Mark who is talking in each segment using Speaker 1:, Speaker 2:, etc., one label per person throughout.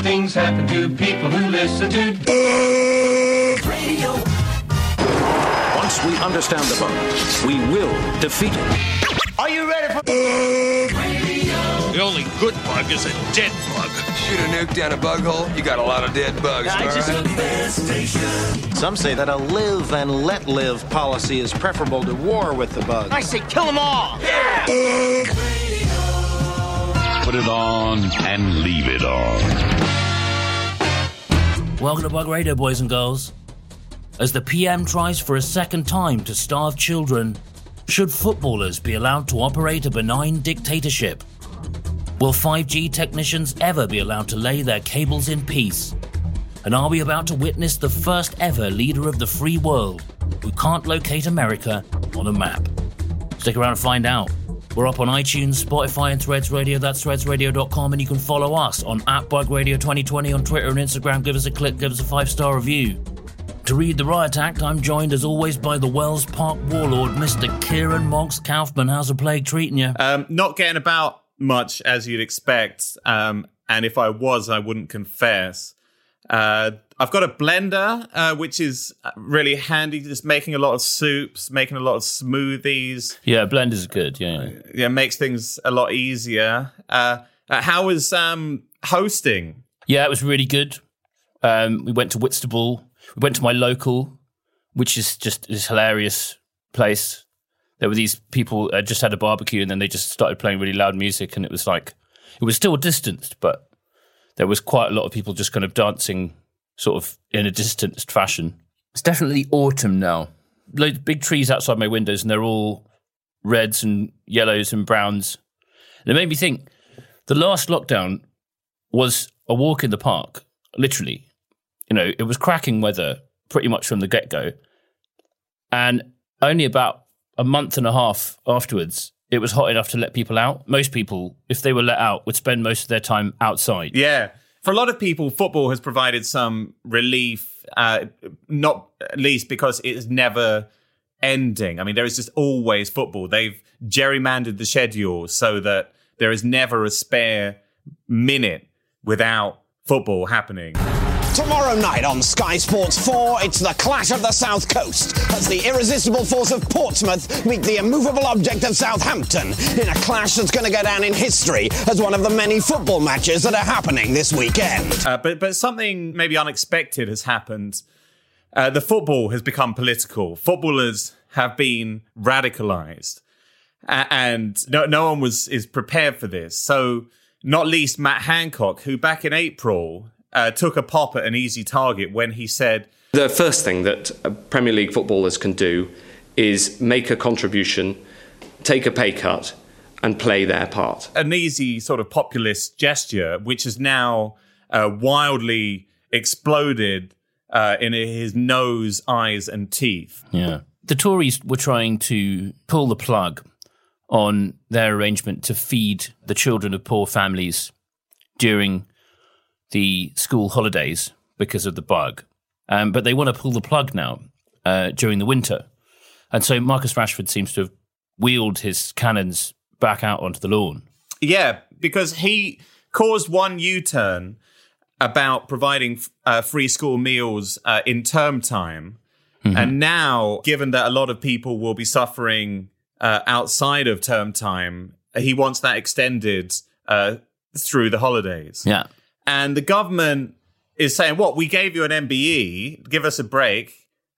Speaker 1: things happen to people who listen to radio.
Speaker 2: Once we understand the bug, we will defeat it.
Speaker 1: Are you ready for radio?
Speaker 3: The only good bug is a dead bug.
Speaker 4: Shoot a nuke down a bug hole, you got a lot of dead bugs.
Speaker 5: Some say that a live and let live policy is preferable to war with the bugs.
Speaker 1: I say kill them all. Yeah.
Speaker 6: Put it on and leave it on.
Speaker 7: Welcome to Bug Radio, boys and girls. As the PM tries for a second time to starve children, should footballers be allowed to operate a benign dictatorship? Will 5G technicians ever be allowed to lay their cables in peace? And are we about to witness the first ever leader of the free world who can't locate America on a map? Stick around and find out. We're up on iTunes, Spotify and Threads Radio. That's threadsradio.com, and you can follow us on @BugRadio2020 on Twitter and Instagram. Give us a click, give us a 5-star review. To read the Riot Act, I'm joined as always by the Wells Park warlord, Mr. Kieran Moggs Kaufman. How's the plague treating you?
Speaker 8: Not getting about much as you'd expect, and if I was, I wouldn't confess. I've got a blender, which is really handy, just making a lot of soups, making a lot of smoothies.
Speaker 7: Yeah, blenders are good, yeah.
Speaker 8: Yeah, makes things a lot easier. How was hosting?
Speaker 7: Yeah, it was really good. We went to Whitstable. We went to my local, which is just this hilarious place. There were these people just had a barbecue and then they just started playing really loud music, and it was still distanced, but there was quite a lot of people just kind of dancing sort of in a distanced fashion. It's definitely autumn now. Loads of big trees outside my windows, and they're all reds and yellows and browns. And it made me think, the last lockdown was a walk in the park, literally. You know, it was cracking weather pretty much from the get-go. And only about a month and a half afterwards, it was hot enough to let people out. Most people, if they were let out, would spend most of their time outside.
Speaker 8: Yeah. For a lot of people, football has provided some relief, not least because it is never ending. I mean, there is just always football. They've gerrymandered the schedule so that there is never a spare minute without football happening.
Speaker 9: Tomorrow night on Sky Sports 4, it's the clash of the South Coast as the irresistible force of Portsmouth meet the immovable object of Southampton in a clash that's going to go down in history as one of the many football matches that are happening this weekend.
Speaker 8: But something maybe unexpected has happened. The football has become political. Footballers have been radicalised, and no one is prepared for this. So, not least Matt Hancock, who back in April took a pop at an easy target when he said,
Speaker 10: the first thing that Premier League footballers can do is make a contribution, take a pay cut, and play their part.
Speaker 8: An easy sort of populist gesture, which has now wildly exploded in his nose, eyes, and teeth.
Speaker 7: Yeah. The Tories were trying to pull the plug on their arrangement to feed the children of poor families during the school holidays because of the bug. But they want to pull the plug now during the winter. And so Marcus Rashford seems to have wheeled his cannons back out onto the lawn.
Speaker 8: Yeah, because he caused one U-turn about providing free school meals in term time. Mm-hmm. And now, given that a lot of people will be suffering outside of term time, he wants that extended through the holidays.
Speaker 7: Yeah.
Speaker 8: And the government is saying, what, we gave you an MBE, give us a break.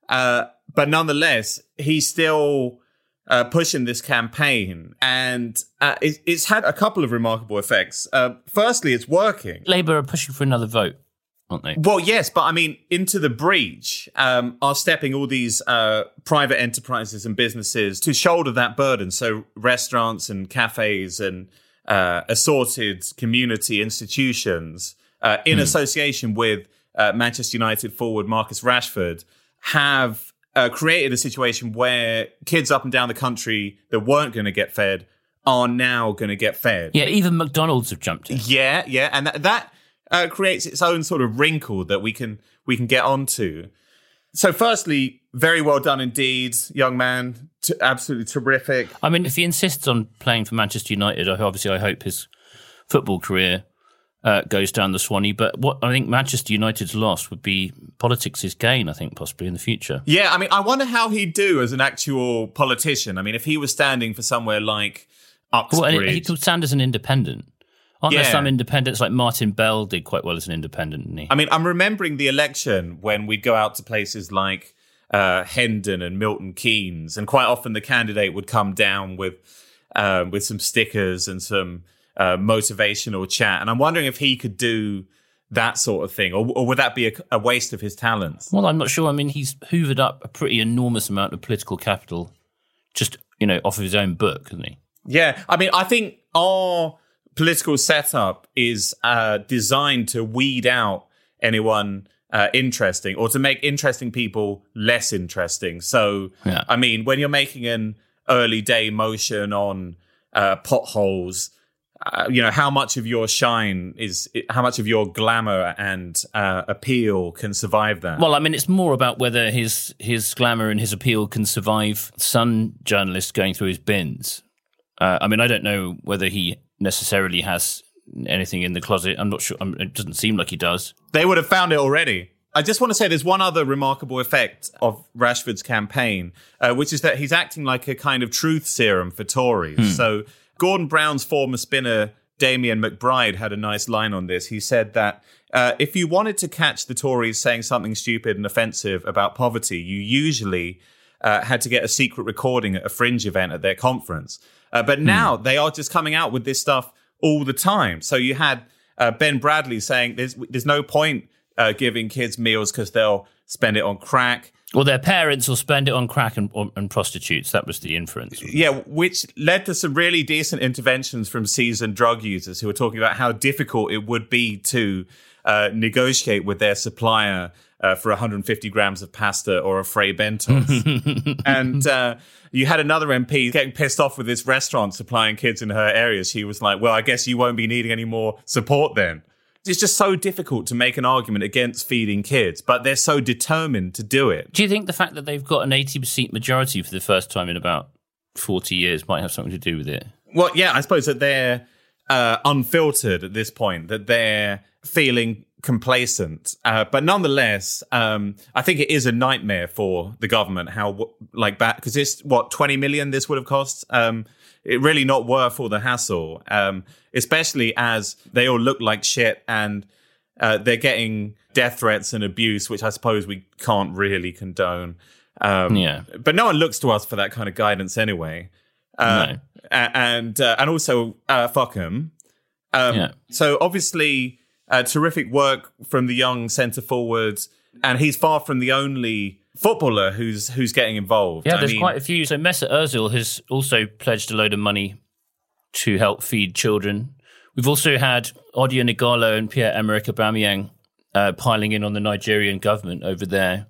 Speaker 8: But nonetheless, he's still pushing this campaign. And it's had a couple of remarkable effects. Firstly, it's working.
Speaker 7: Labour are pushing for another vote, aren't they?
Speaker 8: Well, yes, but I mean, into the breach are stepping all these private enterprises and businesses to shoulder that burden. So restaurants and cafes and assorted community institutions in association with Manchester United forward Marcus Rashford have created a situation where kids up and down the country that weren't going to get fed are now going to get fed.
Speaker 7: Yeah, even McDonald's have jumped in.
Speaker 8: Yeah, and that creates its own sort of wrinkle that we can get onto. So firstly, very well done indeed, young man. Absolutely terrific.
Speaker 7: I mean, if he insists on playing for Manchester United, obviously I hope his football career goes down the Swanee. But what I think Manchester United's loss would be politics' gain, I think, possibly in the future.
Speaker 8: Yeah, I mean, I wonder how he'd do as an actual politician. I mean, if he was standing for somewhere like Uxbridge.
Speaker 7: Well, he could stand as an independent. Aren't there some independents, like Martin Bell did quite well as an independent, didn't he?
Speaker 8: I mean, I'm remembering the election when we'd go out to places like Hendon and Milton Keynes, and quite often the candidate would come down with some stickers and some motivational chat. And I'm wondering if he could do that sort of thing, or would that be a waste of his talents?
Speaker 7: Well, I'm not sure. I mean, he's hoovered up a pretty enormous amount of political capital just, off of his own book, hasn't he?
Speaker 8: Yeah. I mean, I think our political setup is designed to weed out anyone interesting, or to make interesting people less interesting. So, I mean, when you're making an early day motion on potholes, how much of your how much of your glamour and appeal can survive that?
Speaker 7: Well, I mean, it's more about whether his glamour and his appeal can survive Sun journalists going through his bins. I mean, I don't know whether he necessarily has anything in the closet. I'm not sure. It doesn't seem like he does.
Speaker 8: They would have found it already. I just want to say there's one other remarkable effect of Rashford's campaign, which is that he's acting like a kind of truth serum for Tories. So Gordon Brown's former spinner, Damien McBride, had a nice line on this. He said that if you wanted to catch the Tories saying something stupid and offensive about poverty, you usually had to get a secret recording at a fringe event at their conference. But now they are just coming out with this stuff all the time. So you had Ben Bradley saying there's no point giving kids meals because they'll spend it on crack.
Speaker 7: Well, their parents will spend it on crack and prostitutes. That was the inference.
Speaker 8: Yeah, which led to some really decent interventions from seasoned drug users who were talking about how difficult it would be to negotiate with their supplier for 150 grams of pasta or a Frey Bentos. And you had another MP getting pissed off with this restaurant supplying kids in her area. She was like, well, I guess you won't be needing any more support then. It's just so difficult to make an argument against feeding kids, but they're so determined to do it.
Speaker 7: Do you think the fact that they've got an 80% majority for the first time in about 40 years might have something to do with it?
Speaker 8: Well, yeah, I suppose that they're unfiltered at this point, that they're feeling complacent. But nonetheless, I think it is a nightmare for the government because it's 20 million this would have cost. It really not worth all the hassle, especially as they all look like shit and they're getting death threats and abuse, which I suppose we can't really condone. But no one looks to us for that kind of guidance anyway.
Speaker 7: No.
Speaker 8: And also, fuck him. So obviously, terrific work from the young centre forwards, and he's far from the only footballer who's getting involved.
Speaker 7: Yeah, there's quite a few. So Mesut Ozil has also pledged a load of money to help feed children. We've also had Odion Igalo and Pierre-Emerick Aubameyang piling in on the Nigerian government over their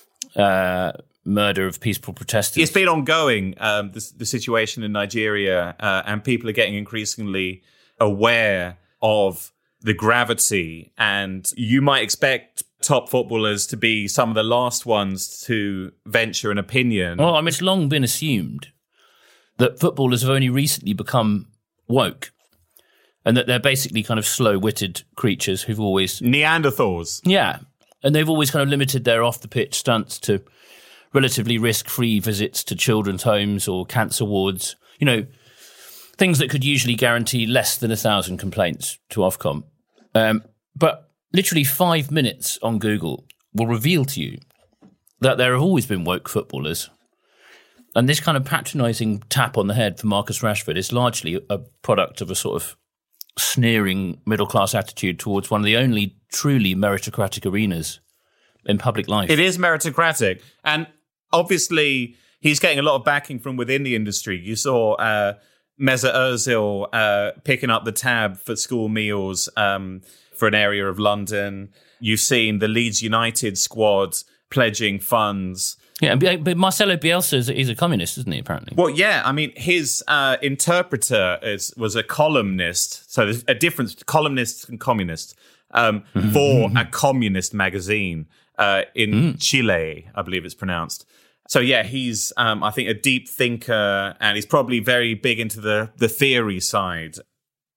Speaker 7: murder of peaceful protesters.
Speaker 8: It's been ongoing, the situation in Nigeria, and people are getting increasingly aware of the gravity, and you might expect top footballers to be some of the last ones to venture an opinion.
Speaker 7: Well, I mean, it's long been assumed that footballers have only recently become woke, and that they're basically kind of slow-witted creatures who've always...
Speaker 8: Neanderthals.
Speaker 7: Yeah, and they've always kind of limited their off-the-pitch stunts to relatively risk-free visits to children's homes or cancer wards. Things that could usually guarantee less than 1,000 complaints to Ofcom. But literally 5 minutes on Google will reveal to you that there have always been woke footballers. And this kind of patronising tap on the head for Marcus Rashford is largely a product of a sort of sneering middle-class attitude towards one of the only truly meritocratic arenas in public life.
Speaker 8: It is meritocratic. And obviously, he's getting a lot of backing from within the industry. You saw Mesut Ozil picking up the tab for school meals for an area of London. You've seen the Leeds United squad pledging funds.
Speaker 7: Yeah, but Marcelo Bielsa is a communist, isn't he, apparently?
Speaker 8: Well, yeah. I mean, his interpreter was a columnist. So there's a difference between columnists and communists for a communist magazine in Chile, I believe it's pronounced. So, yeah, he's, I think, a deep thinker, and he's probably very big into the theory side.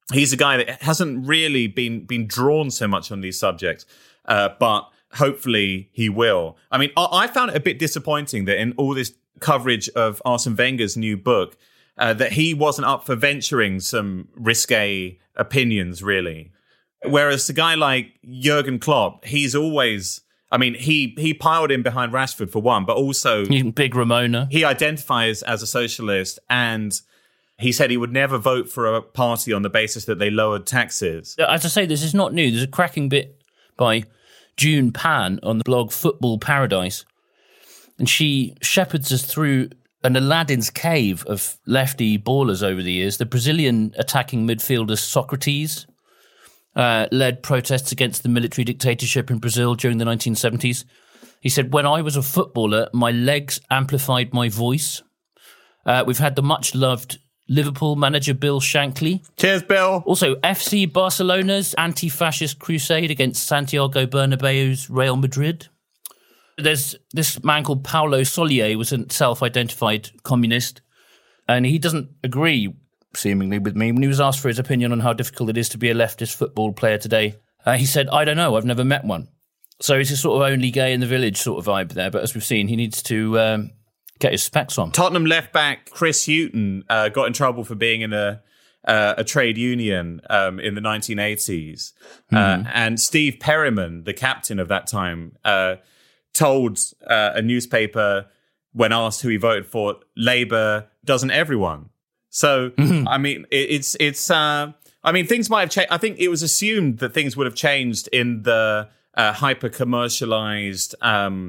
Speaker 8: he's a guy that hasn't really been drawn so much on these subjects, but hopefully he will. I mean, I found it a bit disappointing that in all this coverage of Arsene Wenger's new book, that he wasn't up for venturing some risque opinions, really. Whereas a guy like Jurgen Klopp, he's always... I mean, he piled in behind Rashford for one, but also...
Speaker 7: Big Ramona.
Speaker 8: He identifies as a socialist, and he said he would never vote for a party on the basis that they lowered taxes.
Speaker 7: As I say, this is not new. There's a cracking bit by June Pan on the blog Football Paradise, and she shepherds us through an Aladdin's cave of lefty ballers over the years. The Brazilian attacking midfielder Socrates led protests against the military dictatorship in Brazil during the 1970s. He said, "When I was a footballer, my legs amplified my voice." We've had the much-loved Liverpool manager Bill Shankly.
Speaker 8: Cheers, Bill.
Speaker 7: Also, FC Barcelona's anti-fascist crusade against Santiago Bernabeu's Real Madrid. There's this man called Paulo Solier, was a self-identified communist, and he doesn't agree, seemingly, with me. When he was asked for his opinion on how difficult it is to be a leftist football player today, he said, "I don't know, I've never met one." So he's a sort of only gay in the village sort of vibe there, but as we've seen, he needs to get his specs on.
Speaker 8: Tottenham left-back Chris Hughton got in trouble for being in a trade union in the 1980s. And Steve Perryman, the captain of that time, told a newspaper when asked who he voted for, Labour doesn't everyone. So, I mean, I mean, things might have changed. I think it was assumed that things would have changed in the hyper-commercialized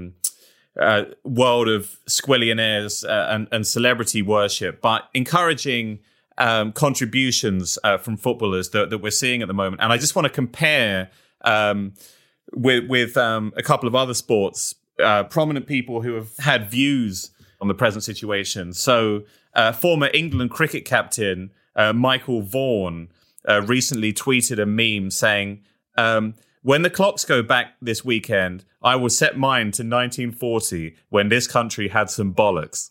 Speaker 8: world of squillionaires and celebrity worship, but encouraging contributions from footballers that we're seeing at the moment. And I just want to compare with a couple of other sports, prominent people who have had views on the present situation. So former England cricket captain Michael Vaughan recently tweeted a meme saying, "When the clocks go back this weekend, I will set mine to 1940 when this country had some bollocks."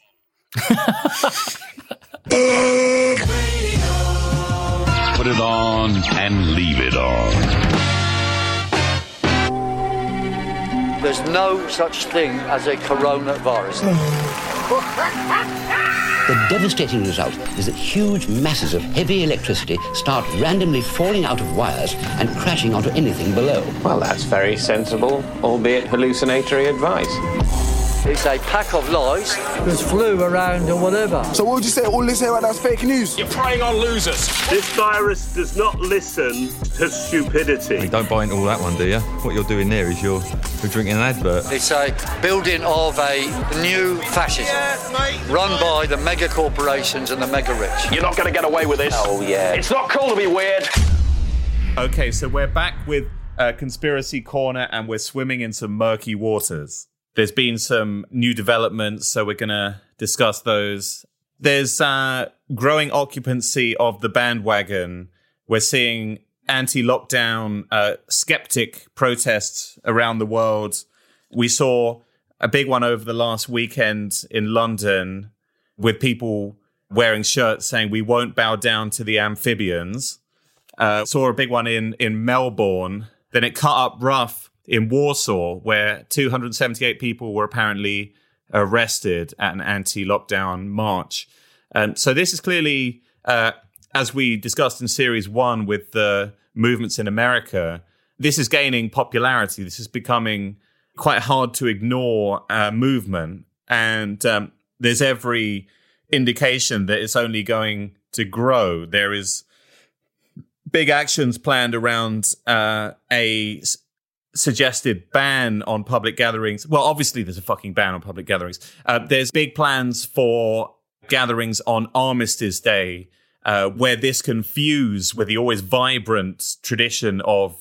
Speaker 6: Put it on and leave it on.
Speaker 11: There's no such thing as a coronavirus.
Speaker 12: The devastating result is that huge masses of heavy electricity start randomly falling out of wires and crashing onto anything below.
Speaker 13: Well, that's very sensible, albeit hallucinatory advice.
Speaker 11: It's a pack of lies. There's flu around or whatever.
Speaker 14: So what would you say? All this here right now is fake news?
Speaker 15: You're preying on losers. This virus does not listen to stupidity.
Speaker 16: You don't buy into all that one, do you? What you're doing there is you're drinking an advert.
Speaker 11: It's a building of a new fascism run by the mega corporations and the mega rich.
Speaker 15: You're not going to get away with this.
Speaker 11: Oh, yeah.
Speaker 15: It's not cool to be weird.
Speaker 8: Okay, so we're back with Conspiracy Corner, and we're swimming in some murky waters. There's been some new developments, so we're going to discuss those. There's growing occupancy of the bandwagon. We're seeing anti-lockdown skeptic protests around the world. We saw a big one over the last weekend in London with people wearing shirts saying, "We won't bow down to the amphibians." Saw a big one in Melbourne. Then it cut up rough in Warsaw, where 278 people were apparently arrested at an anti-lockdown march. So this is clearly, as we discussed in Series 1 with the movements in America, this is gaining popularity. This is becoming quite hard to ignore movement. And there's every indication that it's only going to grow. There is big actions planned around a suggested ban on public gatherings. Well, obviously there's a fucking ban on public gatherings. There's big plans for gatherings on Armistice Day, where this can fuse with the always vibrant tradition of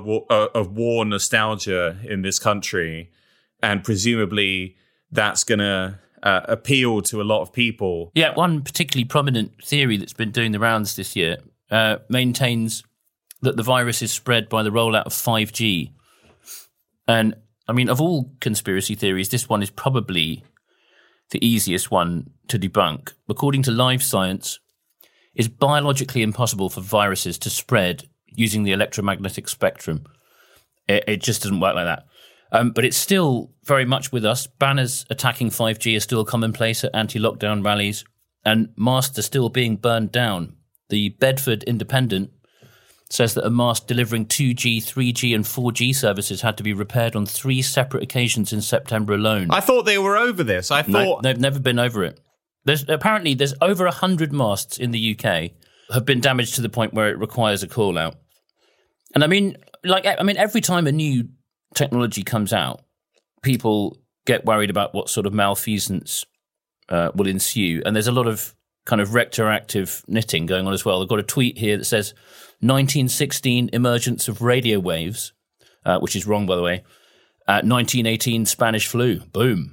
Speaker 8: war nostalgia in this country, and presumably that's going to appeal to a lot of people.
Speaker 7: Yeah, one particularly prominent theory that's been doing the rounds this year maintains that the virus is spread by the rollout of 5G. And, I mean, of all conspiracy theories, this one is probably the easiest one to debunk. According to Live Science, it's biologically impossible for viruses to spread using the electromagnetic spectrum. It just doesn't work like that. But it's still very much with us. Banners attacking 5G are still commonplace at anti-lockdown rallies, and masts are still being burned down. The Bedford Independent says that a mast delivering 2G, 3G and 4G services had to be repaired on 3 separate occasions in September alone.
Speaker 8: I thought they were over this.
Speaker 7: No, they've never been over it. There's over 100 masts in the UK have been damaged to the point where it requires a call-out. And I mean, every time a new technology comes out, people get worried about what sort of malfeasance will ensue. And there's a lot of kind of retroactive knitting going on as well. I've got a tweet here that says 1916 emergence of radio waves, which is wrong, by the way. 1918 Spanish flu, boom.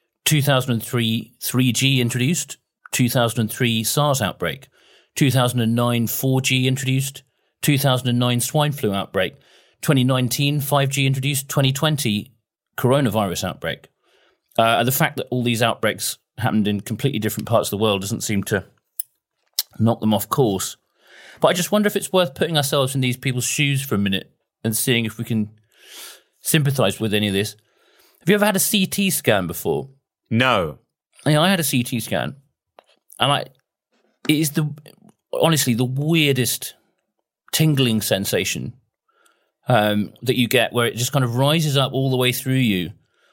Speaker 7: 2003 3G introduced. 2003 SARS outbreak. 2009 4G introduced. 2009 swine flu outbreak. 2019 5G introduced. 2020 coronavirus outbreak. And the fact that all these outbreaks happened in completely different parts of the world doesn't seem to knock them off course. But I just wonder if it's worth putting ourselves in these people's shoes for a minute and seeing if we can sympathise with any of this. Have you ever had a CT scan before?
Speaker 8: No.
Speaker 7: Yeah, I had a CT scan. And it is honestly the weirdest tingling sensation that you get, where it just kind of rises up all the way through you.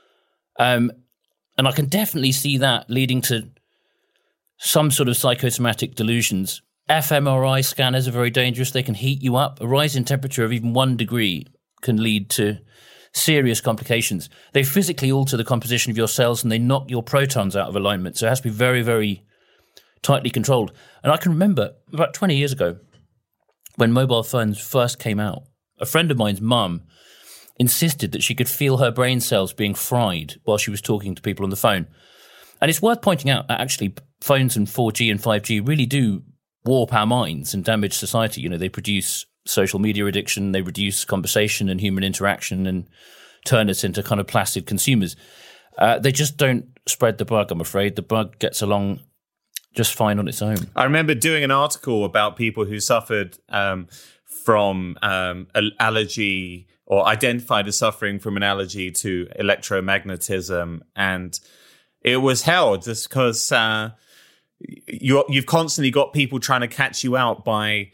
Speaker 7: And I can definitely see that leading to some sort of psychosomatic delusions. fMRI scanners are very dangerous. They can heat you up. A rise in temperature of even 1 degree can lead to serious complications. They physically alter the composition of your cells and they knock your protons out of alignment. So it has to be very, very tightly controlled. And I can remember about 20 years ago when mobile phones first came out, a friend of mine's mum insisted that she could feel her brain cells being fried while she was talking to people on the phone. And it's worth pointing out that actually phones and 4G and 5G really do warp our minds and damage society. You know, they produce social media addiction, they reduce conversation and human interaction and turn us into kind of placid consumers. They just don't spread the bug, I'm afraid. The bug gets along just fine on its own.
Speaker 8: I remember doing an article about people who suffered from allergy or identified as suffering from an allergy to electromagnetism. And it was hell just because you've constantly got people trying to catch you out by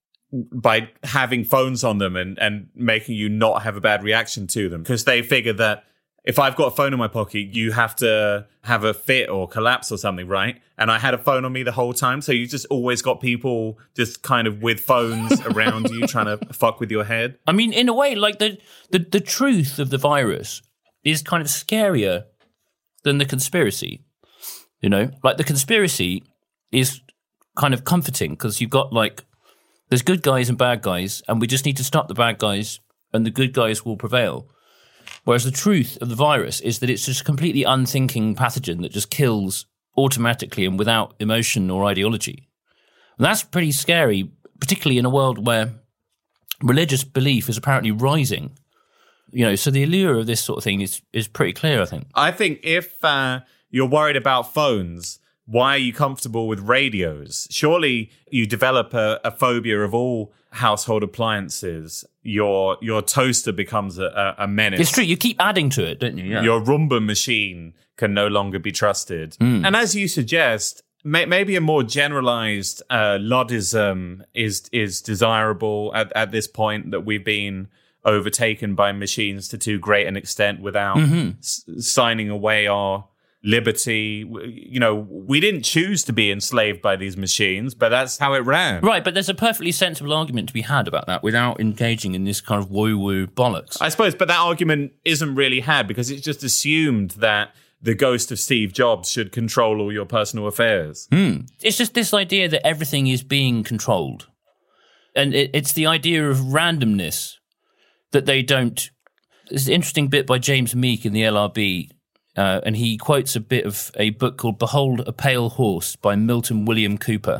Speaker 8: having phones on them and making you not have a bad reaction to them, because they figure that if I've got a phone in my pocket, you have to have a fit or collapse or something, right? And I had a phone on me the whole time. So you just always got people just kind of with phones around you trying to fuck with your head.
Speaker 7: I mean, in a way, like the truth of the virus is kind of scarier than the conspiracy. You know, like the conspiracy is kind of comforting because you've got there's good guys and bad guys, and we just need to stop the bad guys and the good guys will prevail. Whereas the truth of the virus is that it's just a completely unthinking pathogen that just kills automatically and without emotion or ideology. And that's pretty scary, particularly in a world where religious belief is apparently rising. You know, so the allure of this sort of thing is pretty clear, I think.
Speaker 8: I think if you're worried about phones, why are you comfortable with radios? Surely you develop a phobia of all household appliances. Your toaster becomes a menace.
Speaker 7: It's true. You keep adding to it, don't you? Yeah.
Speaker 8: Your Roomba machine can no longer be trusted. And as you suggest, maybe a more generalized Luddism is desirable at this point, that we've been overtaken by machines to too great an extent without signing away our liberty. You know, we didn't choose to be enslaved by these machines, but that's how it ran.
Speaker 7: Right, but there's a perfectly sensible argument to be had about that without engaging in this kind of woo-woo bollocks.
Speaker 8: I suppose, but that argument isn't really had because it's just assumed that the ghost of Steve Jobs should control all your personal affairs.
Speaker 7: It's just this idea that everything is being controlled. And it's the idea of randomness that they don't... There's an interesting bit by James Meek in the LRB, and he quotes a bit of a book called Behold a Pale Horse by Milton William Cooper,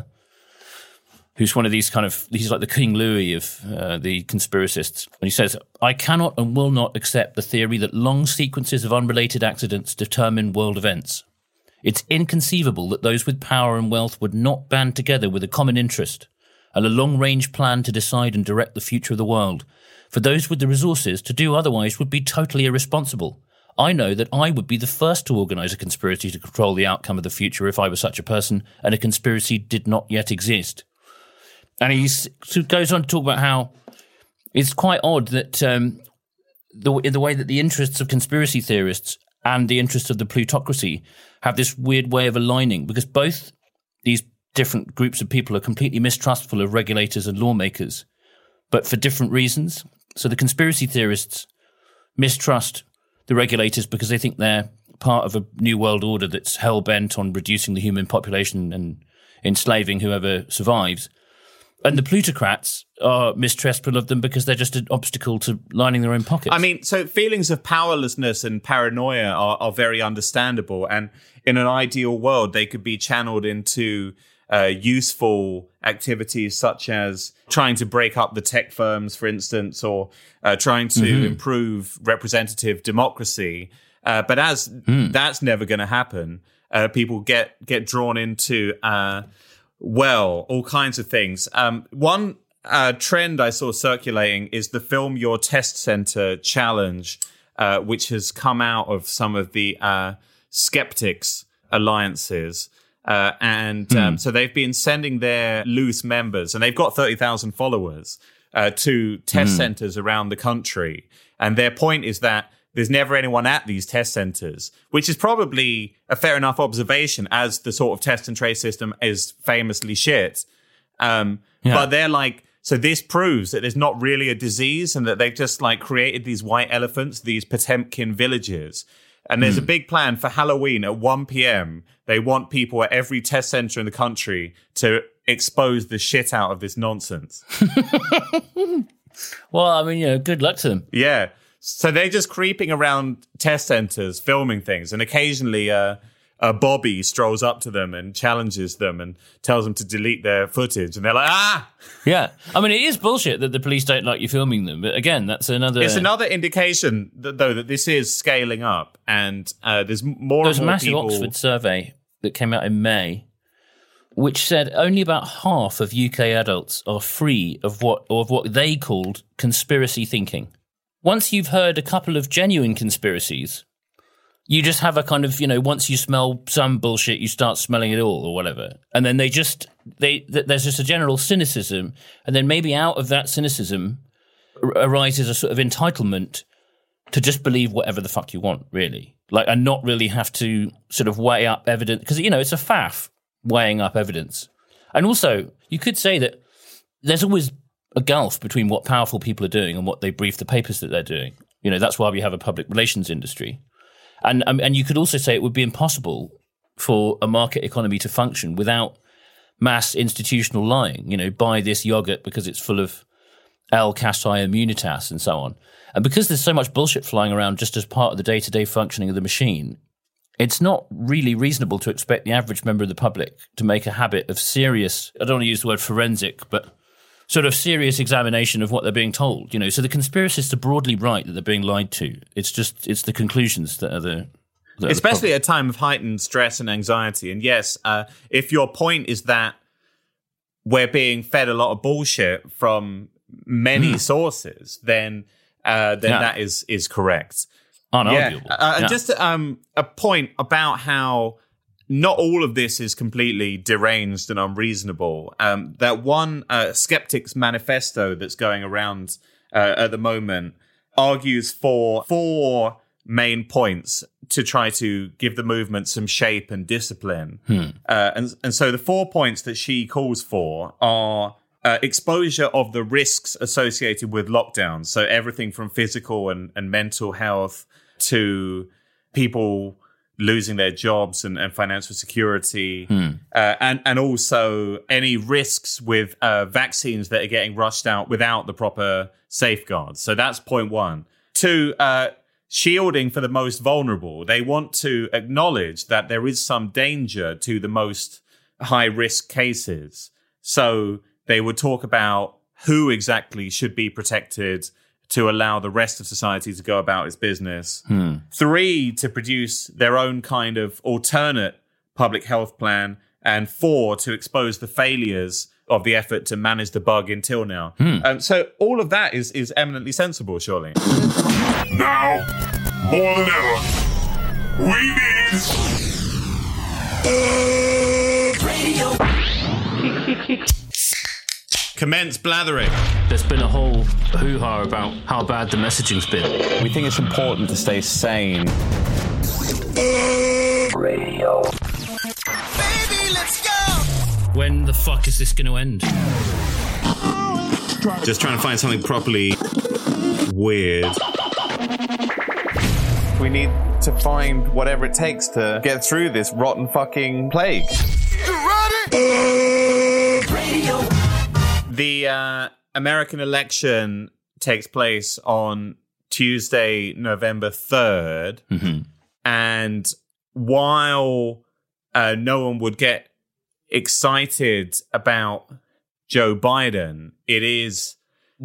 Speaker 7: who's one of these he's like the King Louis of the conspiracists. And he says, I cannot and will not accept the theory that long sequences of unrelated accidents determine world events. It's inconceivable that those with power and wealth would not band together with a common interest and a long-range plan to decide and direct the future of the world. For those with the resources, to do otherwise would be totally irresponsible. I know that I would be the first to organise a conspiracy to control the outcome of the future if I were such a person, and a conspiracy did not yet exist. And he goes on to talk about how it's quite odd that in the way that the interests of conspiracy theorists and the interests of the plutocracy have this weird way of aligning, because both these different groups of people are completely mistrustful of regulators and lawmakers, but for different reasons. So the conspiracy theorists mistrust the regulators because they think they're part of a new world order that's hell-bent on reducing the human population and enslaving whoever survives. And the plutocrats are mistrustful of them because they're just an obstacle to lining their own pockets.
Speaker 8: I mean, so feelings of powerlessness and paranoia are very understandable. And in an ideal world, they could be channeled into useful activities such as trying to break up the tech firms, for instance, or trying to improve representative democracy. But as that's never going to happen, people get drawn into, all kinds of things. One trend I saw circulating is the Film Your Test Center challenge, which has come out of some of the skeptics alliances. So they've been sending their loose members, and they've got 30,000 followers, to test centers around the country. And their point is that there's never anyone at these test centers, which is probably a fair enough observation, as the sort of test and trace system is famously shit. But they're like, so this proves that there's not really a disease, and that they've just like created these white elephants, these Potemkin villages. And there's a big plan for Halloween at 1 p.m. They want people at every test center in the country to expose the shit out of this nonsense.
Speaker 7: Well, I mean, good luck to them.
Speaker 8: Yeah. So they're just creeping around test centers, filming things. And occasionally Bobby strolls up to them and challenges them and tells them to delete their footage. And they're like, ah!
Speaker 7: Yeah. I mean, it is bullshit that the police don't like you filming them. But again, that's another...
Speaker 8: It's another indication, though, that this is scaling up. And there's more
Speaker 7: There's
Speaker 8: and more
Speaker 7: a massive
Speaker 8: people...
Speaker 7: Oxford survey that came out in May, which said only about half of UK adults are free of what they called conspiracy thinking. Once you've heard a couple of genuine conspiracies, you just have a kind of, once you smell some bullshit, you start smelling it all or whatever. And then there's just a general cynicism. And then maybe out of that cynicism arises a sort of entitlement to just believe whatever the fuck you want, really. And not really have to sort of weigh up evidence. Because, it's a faff weighing up evidence. And also, you could say that there's always a gulf between what powerful people are doing and what they brief the papers that they're doing. That's why we have a public relations industry. And you could also say it would be impossible for a market economy to function without mass institutional lying. Buy this yogurt because it's full of L-Casei immunitas and so on. And because there's so much bullshit flying around just as part of the day-to-day functioning of the machine, it's not really reasonable to expect the average member of the public to make a habit of serious, I don't want to use the word forensic, but sort of serious examination of what they're being told. So the conspiracists are broadly right that they're being lied to. It's the conclusions that are the...
Speaker 8: Especially at a time of heightened stress and anxiety. And yes, if your point is that we're being fed a lot of bullshit from many sources, then that is correct.
Speaker 7: Unarguable.
Speaker 8: And just a point about how not all of this is completely deranged and unreasonable. That one skeptics manifesto that's going around at the moment argues for 4 main points to try to give the movement some shape and discipline. And so the 4 points that she calls for are exposure of the risks associated with lockdowns. So everything from physical and mental health to people losing their jobs and financial security, and also any risks with vaccines that are getting rushed out without the proper safeguards. So that's point 1. 2, shielding for the most vulnerable. They want to acknowledge that there is some danger to the most high-risk cases. So they would talk about who exactly should be protected to allow the rest of society to go about its business. 3, to produce their own kind of alternate public health plan, and 4, to expose the failures of the effort to manage the bug until now. So all of that is eminently sensible, surely.
Speaker 1: Now, more than ever, we need radio.
Speaker 8: Commence blathering.
Speaker 7: There's been a whole hoo-ha about how bad the messaging's been.
Speaker 17: We think it's important to stay sane.
Speaker 1: Radio. Baby, let's go.
Speaker 7: When the fuck is this going to end?
Speaker 8: Just trying to find something properly weird.
Speaker 17: We need to find whatever it takes to get through this rotten fucking plague.
Speaker 1: You ready? Radio.
Speaker 8: The American election takes place on Tuesday, November 3rd.
Speaker 7: Mm-hmm.
Speaker 8: And while no one would get excited about Joe Biden, it's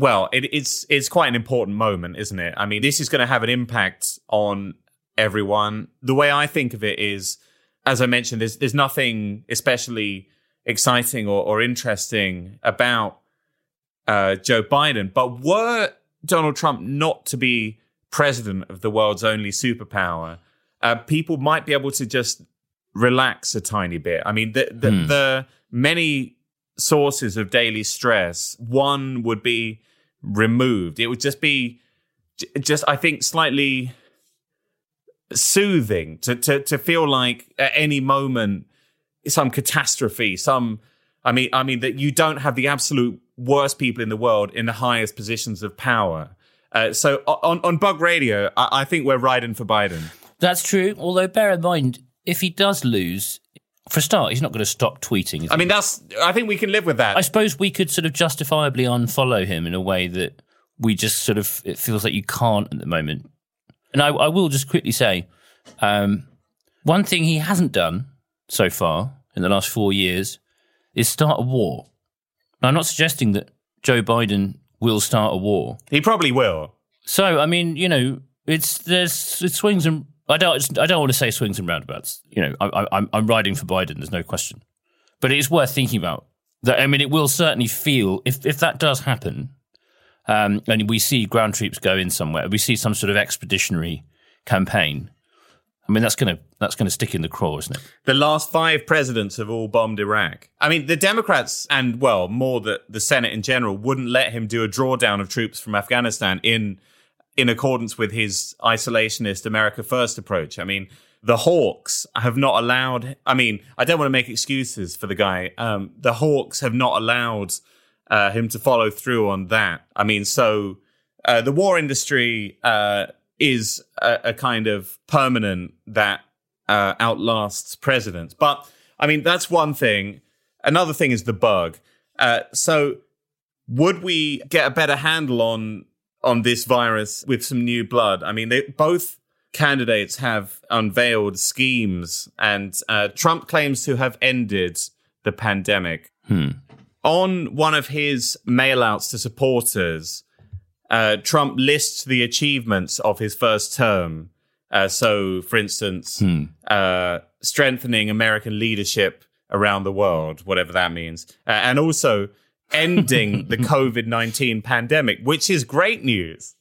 Speaker 8: quite an important moment, isn't it? I mean, this is going to have an impact on everyone. The way I think of it is, as I mentioned, there's nothing especially exciting or interesting about Joe Biden. But were Donald Trump not to be president of the world's only superpower, people might be able to just relax a tiny bit. I mean, the many sources of daily stress, one would be removed. It would just be, I think, slightly soothing to feel like at any moment some catastrophe, that you don't have the absolute worst people in the world in the highest positions of power. So on Bug Radio, I think we're riding for Biden.
Speaker 7: That's true, although bear in mind, if he does lose, for a start, he's not going to stop tweeting.
Speaker 8: I think we can live with that.
Speaker 7: I suppose we could sort of justifiably unfollow him in a way that we just sort of, it feels like you can't at the moment. And I will just quickly say, one thing he hasn't done so far in the last 4 years is start a war. Now, I'm not suggesting that Joe Biden will start a war.
Speaker 8: He probably will.
Speaker 7: So, I mean, it swings and I don't want to say swings and roundabouts. I'm riding for Biden. There's no question, but it is worth thinking about. That I mean, it will certainly feel if that does happen, and we see ground troops go in somewhere, we see some sort of expeditionary campaign. I mean, that's going to stick in the craw, isn't it?
Speaker 8: The last 5 presidents have all bombed Iraq. I mean, the Democrats and, well, more the Senate in general wouldn't let him do a drawdown of troops from Afghanistan in accordance with his isolationist America First approach. I mean, the Hawks have not allowed... I mean, I don't want to make excuses for the guy. The Hawks have not allowed him to follow through on that. I mean, so the war industry is a kind of permanent that outlasts presidents. But, I mean, that's one thing. Another thing is the bug. So would we get a better handle on this virus with some new blood? I mean, both candidates have unveiled schemes, and Trump claims to have ended the pandemic. On one of his mail-outs to supporters, Trump lists the achievements of his first term. So, for instance, strengthening American leadership around the world, whatever that means. And also ending the COVID-19 pandemic, which is great news.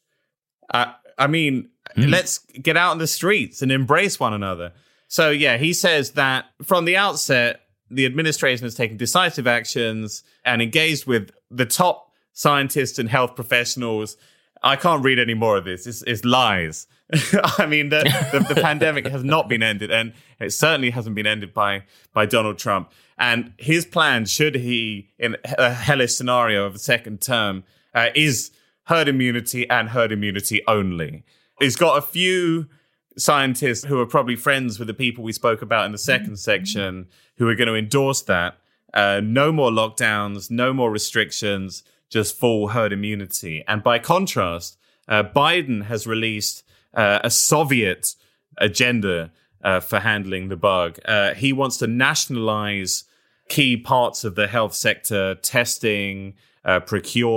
Speaker 8: I mean, let's get out in the streets and embrace one another. So, yeah, he says that from the outset, the administration has taken decisive actions and engaged with the top scientists and health professionals. I can't read any more of this. It's lies. I mean, the pandemic has not been ended, and it certainly hasn't been ended by Donald Trump. And his plan, should he, in a hellish scenario of a second term, is herd immunity and herd immunity only. He's got a few scientists who are probably friends with the people we spoke about in the second section who are going to endorse that. No more lockdowns, no more restrictions, just full herd immunity. And by contrast, Biden has released a Soviet agenda for handling the bug. He wants to nationalize key parts of the health sector, testing,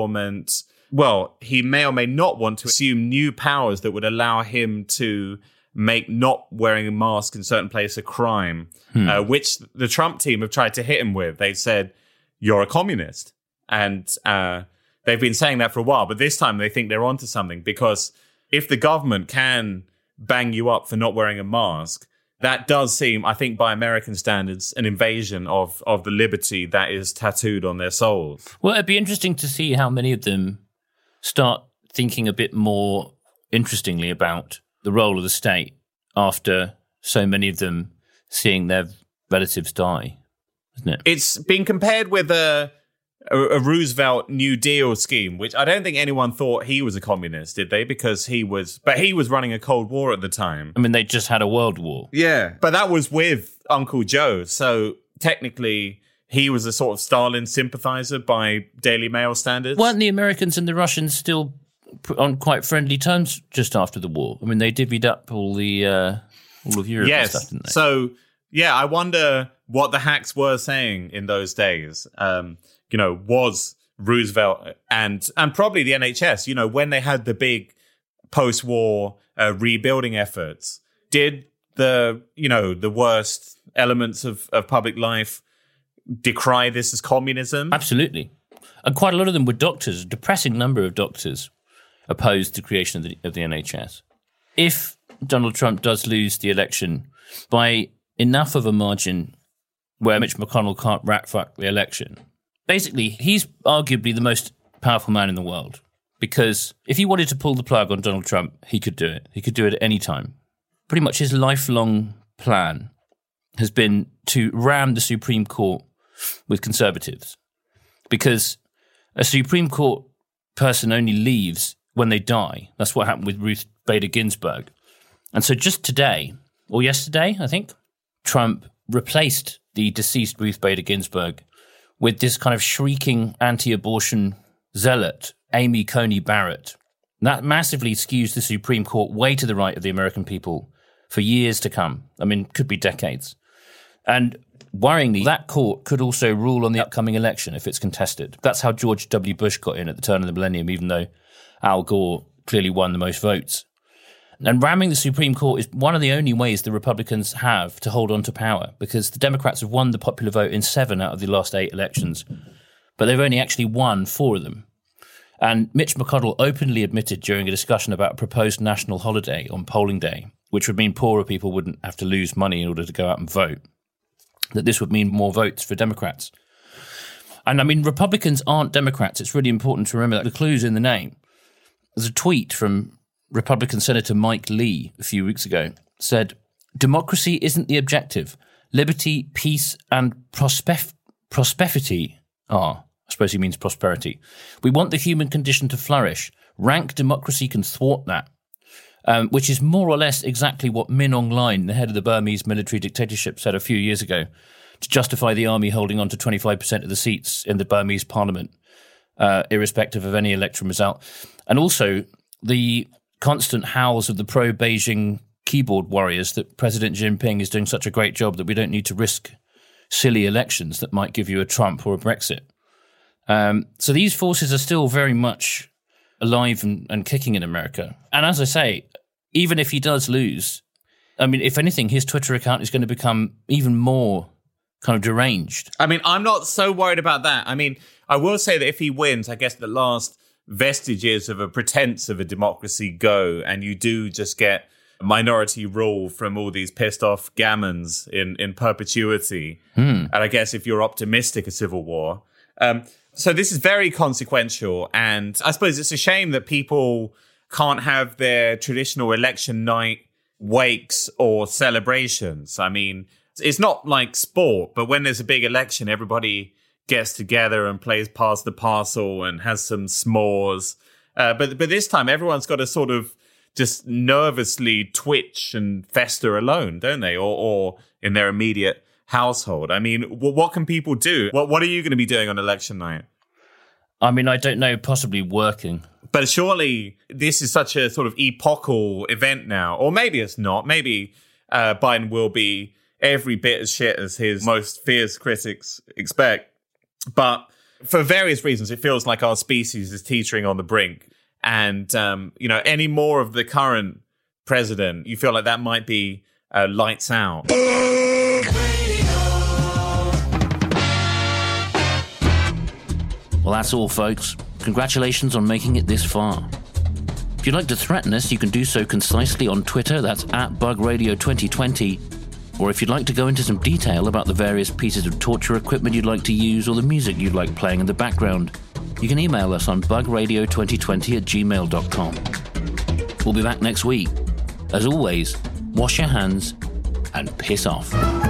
Speaker 8: procurement. Well, he may or may not want to assume new powers that would allow him to make not wearing a mask in certain places a crime, which the Trump team have tried to hit him with. They said, you're a communist. And they've been saying that for a while, but this time they think they're onto something, because if the government can bang you up for not wearing a mask, that does seem, I think, by American standards, an invasion of the liberty that is tattooed on their souls.
Speaker 7: Well, it'd be interesting to see how many of them start thinking a bit more interestingly about the role of the state after so many of them seeing their relatives die, isn't it?
Speaker 8: It's been compared with a Roosevelt New Deal scheme, which I don't think anyone thought he was a communist, did they? Because he was running a Cold War at the time.
Speaker 7: I mean, they just had a world war.
Speaker 8: Yeah, but that was with Uncle Joe. So technically, he was a sort of Stalin sympathizer by Daily Mail standards.
Speaker 7: Weren't the Americans and the Russians still on quite friendly terms just after the war? I mean, they divvied up all of Europe and stuff, didn't they?
Speaker 8: So, yeah, I wonder what the hacks were saying in those days. Was Roosevelt and probably the NHS, when they had the big post-war rebuilding efforts, did the worst elements of public life decry this as communism?
Speaker 7: Absolutely. And quite a lot of them were doctors. A depressing number of doctors opposed the creation of the NHS. If Donald Trump does lose the election by enough of a margin where Mitch McConnell can't rat-fuck the election, basically, he's arguably the most powerful man in the world, because if he wanted to pull the plug on Donald Trump, he could do it. He could do it at any time. Pretty much his lifelong plan has been to ram the Supreme Court with conservatives, because a Supreme Court person only leaves when they die. That's what happened with Ruth Bader Ginsburg. And so just today, or yesterday, I think, Trump replaced the deceased Ruth Bader Ginsburg with this kind of shrieking anti-abortion zealot, Amy Coney Barrett. That massively skews the Supreme Court way to the right of the American people for years to come. I mean, could be decades. And worryingly, that court could also rule on the upcoming election if it's contested. That's how George W. Bush got in at the turn of the millennium, even though Al Gore clearly won the most votes. And ramming the Supreme Court is one of the only ways the Republicans have to hold on to power, because the Democrats have won the popular vote in 7 out of the last 8 elections, but they've only actually won 4 of them. And Mitch McConnell openly admitted during a discussion about a proposed national holiday on polling day, which would mean poorer people wouldn't have to lose money in order to go out and vote, that this would mean more votes for Democrats. And I mean, Republicans aren't Democrats. It's really important to remember that the clue's in the name. There's a tweet from Republican Senator Mike Lee a few weeks ago, said, "Democracy isn't the objective. Liberty, peace, and prosperity are." I suppose he means prosperity. "We want the human condition to flourish. Rank democracy can thwart that." Which is more or less exactly what Min Aung Hlaing, the head of the Burmese military dictatorship, said a few years ago to justify the army holding on to 25% of the seats in the Burmese parliament, irrespective of any election result. And also the constant howls of the pro-Beijing keyboard warriors that President Jinping is doing such a great job that we don't need to risk silly elections that might give you a Trump or a Brexit. So these forces are still very much alive and kicking in America. And as I say, even if he does lose, I mean, if anything, his Twitter account is going to become even more kind of deranged.
Speaker 8: I mean, I'm not so worried about that. I mean, I will say that if he wins, I guess the last vestiges of a pretense of a democracy go, and you do just get minority rule from all these pissed off gammons in perpetuity. And I guess if you're optimistic, a civil war. So this is very consequential, and I suppose it's a shame that people can't have their traditional election night wakes or celebrations. I mean, it's not like sport, but when there's a big election, everybody gets together and plays pass the parcel and has some s'mores. But this time, everyone's got to sort of just nervously twitch and fester alone, don't they? Or in their immediate household. I mean, what can people do? What are you going to be doing on election night?
Speaker 7: I mean, I don't know, possibly working.
Speaker 8: But surely this is such a sort of epochal event now. Or maybe it's not. Maybe Biden will be every bit as shit as his most fierce critics expect. But for various reasons, it feels like our species is teetering on the brink. And, any more of the current president, you feel like that might be lights out.
Speaker 7: Well, that's all, folks. Congratulations on making it this far. If you'd like to threaten us, you can do so concisely on Twitter, that's @BugRadio2020. Or if you'd like to go into some detail about the various pieces of torture equipment you'd like to use or the music you'd like playing in the background, you can email us on bugradio2020@gmail.com. We'll be back next week. As always, wash your hands and piss off.